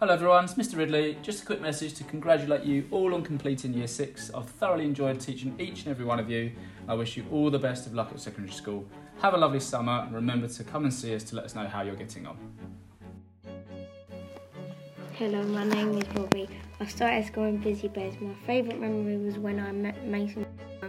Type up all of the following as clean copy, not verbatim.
Hello everyone, it's Mr Ridley. Just a quick message to congratulate you all on completing Year 6. I've thoroughly enjoyed teaching each and every one of you. I wish you all the best of luck at secondary school. Have a lovely summer and remember to come and see us to let us know how you're getting on. Hello, my name is Bobby. I started school in Busy Bears. My favourite memory was when I met Mason.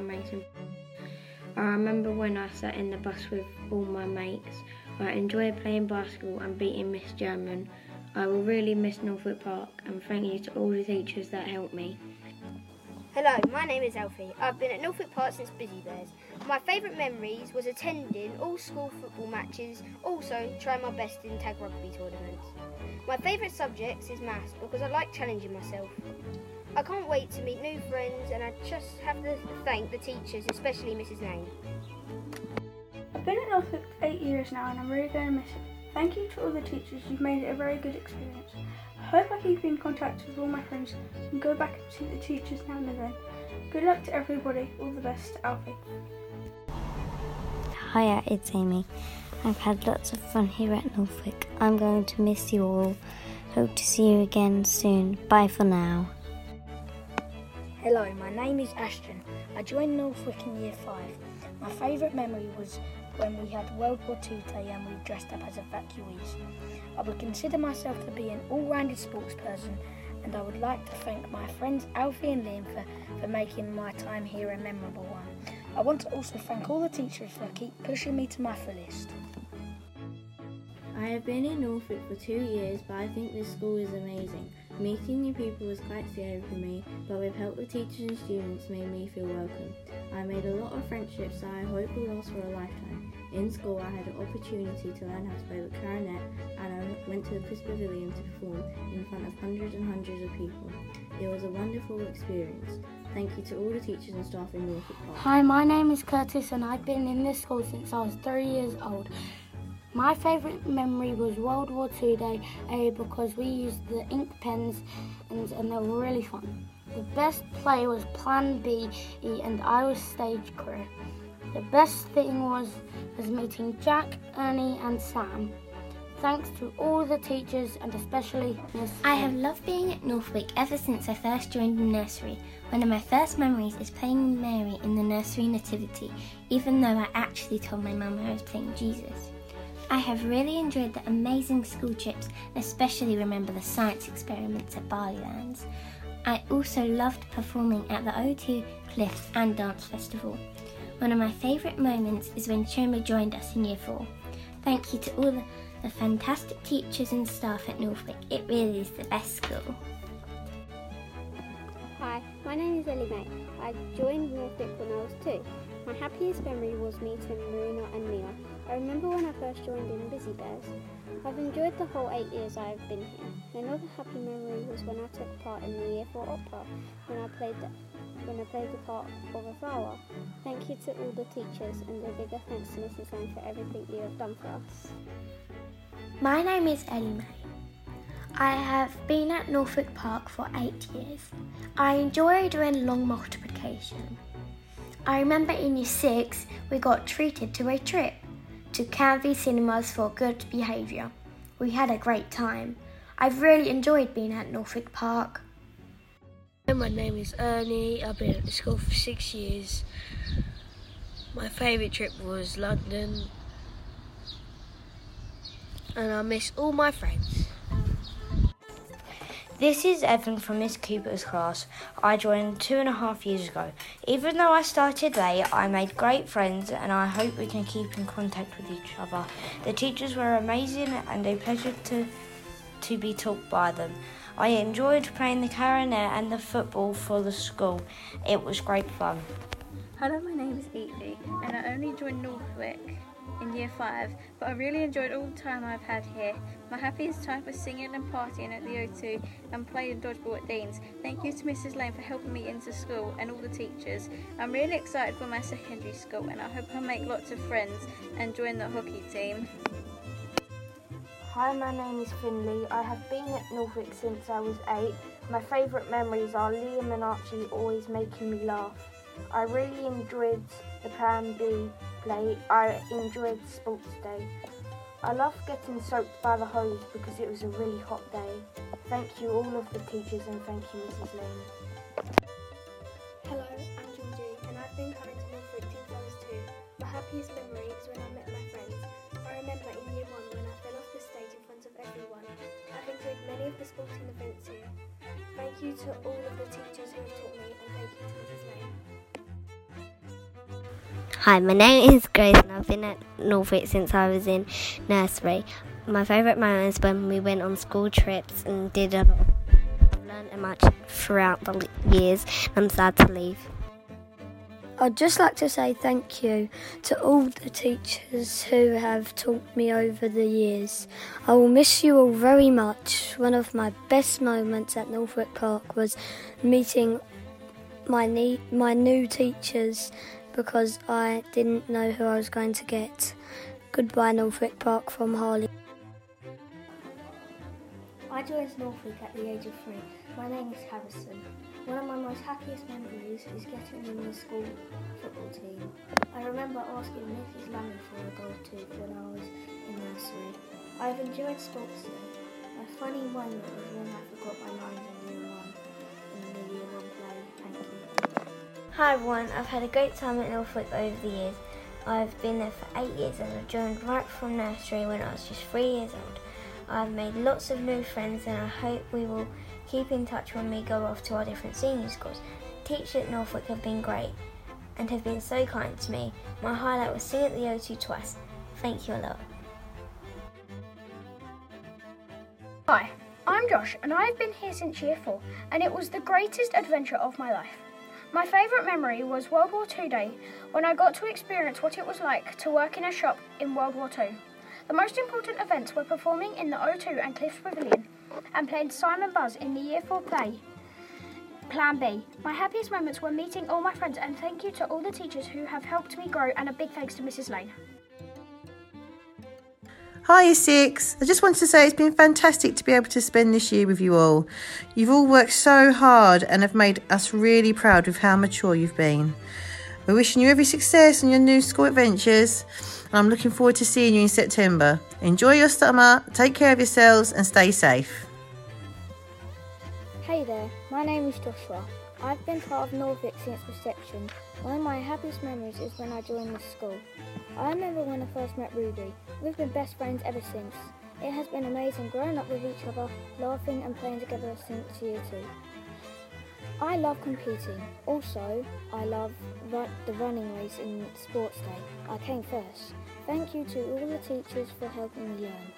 I remember when I sat in the bus with all my mates. I enjoyed playing basketball and beating Miss German. I will really miss Norfolk Park and thank you to all the teachers that helped me. Hello, my name is Alfie. I've been at Norfolk Park since Busy Bears. My favourite memories was attending all school football matches, also trying my best in tag rugby tournaments. My favourite subject is maths because I like challenging myself. I can't wait to meet new friends and I just have to thank the teachers, especially Mrs. Lane. I've been at Norfolk 8 years now and I'm really going to miss it. Thank you to all the teachers, you've made it a very good experience. I hope I keep in contact with all my friends and go back and see the teachers now and then. Good luck to everybody, all the best, Alfie. Hiya, it's Amy. I've had lots of fun here at Norfolk. I'm going to miss you all. Hope to see you again soon. Bye for now. Hello, my name is Ashton. I joined Norfolk in Year 5. My favourite memory was when we had World War II Day and we dressed up as evacuees. I would consider myself to be an all-rounded sports person and I would like to thank my friends Alfie and Liam for making my time here a memorable one. I want to also thank all the teachers for keep pushing me to my fullest. I have been in Norfolk for 2 years, but I think this school is amazing. Meeting new people was quite scary for me, but with help with teachers and students made me feel welcome. I made a lot of friendships that I hope will last for a lifetime. In school I had an opportunity to learn how to play the clarinet and I went to the Chris Pavilion to perform in front of hundreds and hundreds of people. It was a wonderful experience. Thank you to all the teachers and staff in Norfolk Park. Hi, my name is Curtis and I've been in this school since I was 3 years old. My favourite memory was World War II Day because we used the ink pens and they were really fun. The best play was Plan B and I was stage crew. The best thing was meeting Jack, Ernie and Sam. Thanks to all the teachers and especially Miss. I have loved being at Norfolk ever since I first joined the nursery. One of my first memories is playing Mary in the nursery nativity, even though I actually told my mum I was playing Jesus. I have really enjoyed the amazing school trips and especially remember the science experiments at Barleylands. I also loved performing at the O2 Cliffs and Dance Festival. One of my favourite moments is when Choma joined us in Year 4. Thank you to all the fantastic teachers and staff at Norfolk. It really is the best school. Hi, my name is Ellie May. I joined Norfolk when I was 2. My happiest memory was meeting Marina and Mia. I remember when I first joined in Busy Bears. I've enjoyed the whole 8 years I have been here. Another happy memory was when I took part in the Year 4 opera when I played the part of a flower. Thank you to all the teachers and a bigger thanks to Mrs. Lane for everything you have done for us. My name is Ellie May. I have been at Norfolk Park for 8 years. I enjoy doing long multiplication. I remember in Year 6 we got treated to a trip to Canvey Cinemas for good behaviour. We had a great time. I've really enjoyed being at Norfolk Park. My name is Ernie. I've been at the school for 6 years. My favourite trip was London and I miss all my friends. This is Evan from Miss Cooper's class. I joined 2.5 years ago. Even though I started late, I made great friends and I hope we can keep in contact with each other. The teachers were amazing and a pleasure to be taught by them. I enjoyed playing the clarinet and the football for the school. It was great fun. Hello, my name is Evie and I only joined Norfolk in Year 5, but I really enjoyed all the time I've had here. My happiest time was singing and partying at the O2 and playing dodgeball at Dean's. Thank you to Mrs. Lane for helping me into school and all the teachers. I'm really excited for my secondary school and I hope I make lots of friends and join the hockey team. Hi, my name is Finley. I have been at Norfolk since I was 8. My favourite memories are Liam and Archie always making me laugh. I really enjoyed the Plan B play. I enjoyed Sports Day. I loved getting soaked by the hose because it was a really hot day. Thank you all of the teachers and thank you Mrs. Lane. Hello, I'm Georgie and I've been coming to Norfolk since I was 2. My happiest memory is when I met my friends. I remember in year 1 when I fell off the stage in front of everyone. I've enjoyed many of the sporting events here. Thank you to all of the teachers who have taught me and thank you to Mrs. Lane. Hi, my name is Grace and I've been at Norfolk since I was in nursery. My favourite moment is when we went on school trips and did a lot. I've learned much throughout the years and I'm sad to leave. I'd just like to say thank you to all the teachers who have taught me over the years. I will miss you all very much. One of my best moments at Norfolk Park was meeting my new teachers because I didn't know who I was going to get. Goodbye Norfolk Park from Harley. I joined Norfolk at the age of 3. My name is Harrison. One of my most happiest memories is getting in the school football team. I remember asking Mrs. Lammy for a gold tooth when I was in nursery. I've enjoyed sports day. A funny moment was when I forgot my lines in year 1 in the year 1 play. Thank you. Hi everyone, I've had a great time at Norfolk over the years. I've been there for 8 years and I've joined right from nursery when I was just 3 years old. I've made lots of new friends and I hope we will keep in touch when we go off to our different senior schools. Teachers at Norfolk have been great and have been so kind to me. My highlight was singing at the O2 twice. Thank you a lot. Hi, I'm Josh and I've been here since year 4 and it was the greatest adventure of my life. My favourite memory was World War II Day when I got to experience what it was like to work in a shop in World War II. The most important events were performing in the O2 and Cliffs Pavilion and playing Simon Buzz in the year 4 play, Plan B. My happiest moments were meeting all my friends and thank you to all the teachers who have helped me grow and a big thanks to Mrs. Lane. Hi Year 6, I just wanted to say it's been fantastic to be able to spend this year with you all. You've all worked so hard and have made us really proud with how mature you've been. We're wishing you every success on your new school adventures. I'm looking forward to seeing you in September. Enjoy your summer, take care of yourselves and stay safe. Hey there, my name is Joshua. I've been part of Norfolk since reception. One of my happiest memories is when I joined this school. I remember when I first met Ruby. We've been best friends ever since. It has been amazing growing up with each other, laughing and playing together since year 2. I love competing. Also, I love the running race in sports day. I came first. Thank you to all the teachers for helping me learn.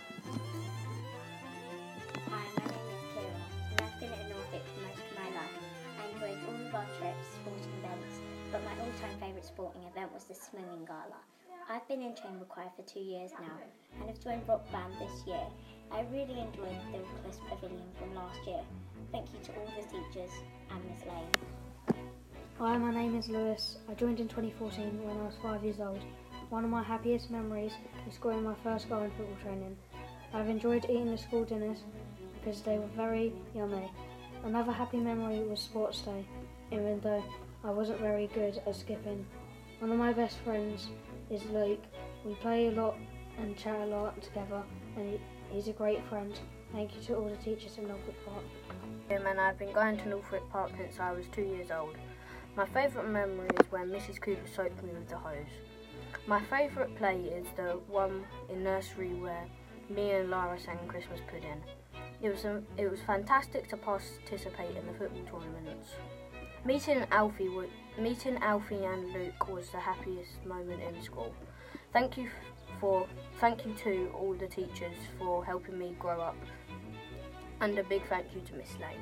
Hi, my name is Kira and I've been at Norfolk for most of my life. I enjoyed all of our trips, sporting events, but my all-time favourite sporting event was the swimming gala. I've been in chamber choir for 2 years now and have joined rock band this year. I really enjoyed the Cliffs Pavilion from last year. Thank you to all the teachers and Miss Lane. Hi, my name is Lewis. I joined in 2014 when I was 5 years old. One of my happiest memories is scoring my first goal in football training. I've enjoyed eating the school dinners because they were very yummy. Another happy memory was sports day, even though I wasn't very good at skipping. One of my best friends is Luke. We play a lot and chat a lot together and he's a great friend. Thank you to all the teachers in Norfolk Park. And I've been going to Norfolk Park since I was 2 years old. My favourite memory is when Mrs. Cooper soaked me with the hose. My favourite play is the one in nursery where me and Lara sang Christmas Pudding. It was fantastic to participate in the football tournaments. Meeting Alfie and Luke was the happiest moment in school. Thank you to all the teachers for helping me grow up. And a big thank you to Miss Lane.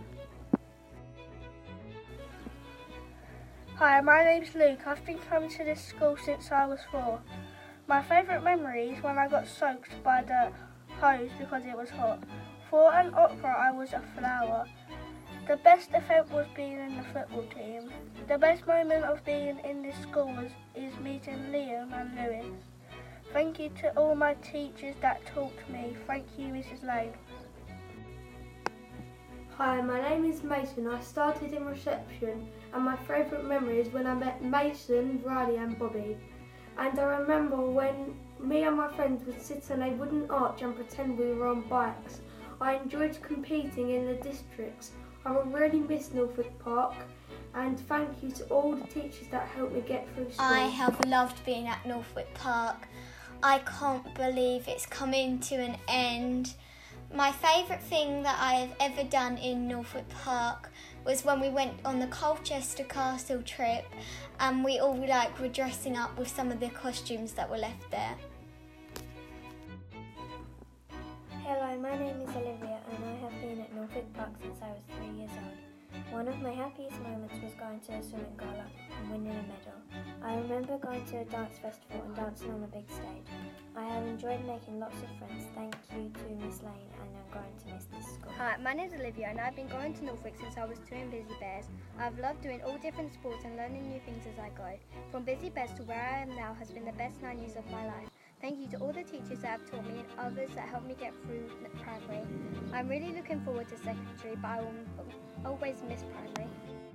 Hi, my name's Luke. I've been coming to this school since I was 4. My favourite memory is when I got soaked by the hose because it was hot. For an opera, I was a flower. The best event was being in the football team. The best moment of being in this school is meeting Liam and Lewis. Thank you to all my teachers that taught me. Thank you, Mrs. Lane. Hi, my name is Mason. I started in reception and my favourite memory is when I met Mason, Riley and Bobby. And I remember when Me and my friends would sit on a wooden arch and pretend we were on bikes. I enjoyed competing in the districts. I will really miss Norfolk Park, and thank you to all the teachers that helped me get through school. I have loved being at Norfolk Park. I can't believe it's coming to an end. My favourite thing that I have ever done in Norfolk Park was when we went on the Colchester Castle trip and we all were dressing up with some of the costumes that were left there. Hello, my name is Olivia and I have been at Norfolk Park since I was 3 years old. One of my happiest moments was going to a swimming gala and winning a medal. I remember going to a dance festival and dancing on the big stage. I have enjoyed making lots of friends. Thank you to Miss Lane, and I'm going to miss this school. Hi, my name is Olivia and I've been going to Norfolk since I was 2 in Busy Bears. I've loved doing all different sports and learning new things as I go. From Busy Bears to where I am now has been the best 9 years of my life. Thank you to all the teachers that have taught me and others that helped me get through primary. I'm really looking forward to secondary, but I will always miss primary.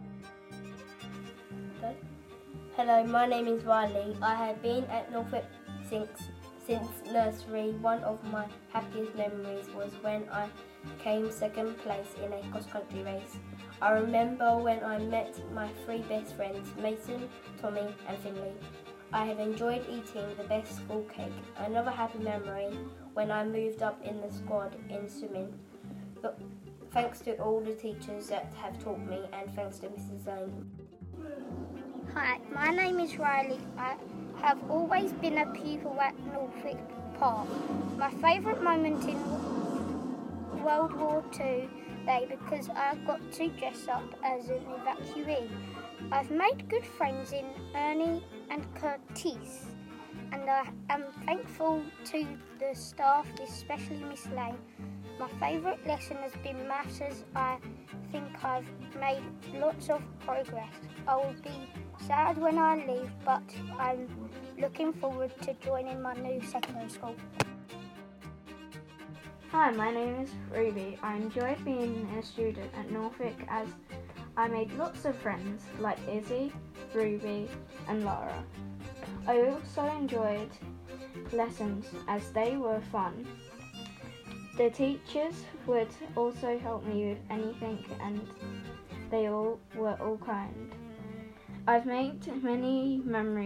Hello, my name is Riley. I have been at Norfolk since nursery. One of my happiest memories was when I came second place in a cross-country race. I remember when I met my 3 best friends, Mason, Tommy and Finley. I have enjoyed eating the best school cake. Another happy memory when I moved up in the squad in swimming. But thanks to all the teachers that have taught me and thanks to Mrs. Zane. Hi, my name is Riley. I have always been a pupil at Norfolk Park. My favourite moment in World War II Day because I got to dress up as an evacuee. I've made good friends in Ernie and Curtis, and I am thankful to the staff, especially Miss Lane. My favourite lesson has been maths, as I think I've made lots of progress. I will be sad when I leave, but I'm looking forward to joining my new secondary school. Hi, my name is Ruby. I enjoyed being a student at Norfolk as I made lots of friends like Izzy, Ruby and Laura. I also enjoyed lessons as they were fun. The teachers would also help me with anything and they all were all kind. I've made many memories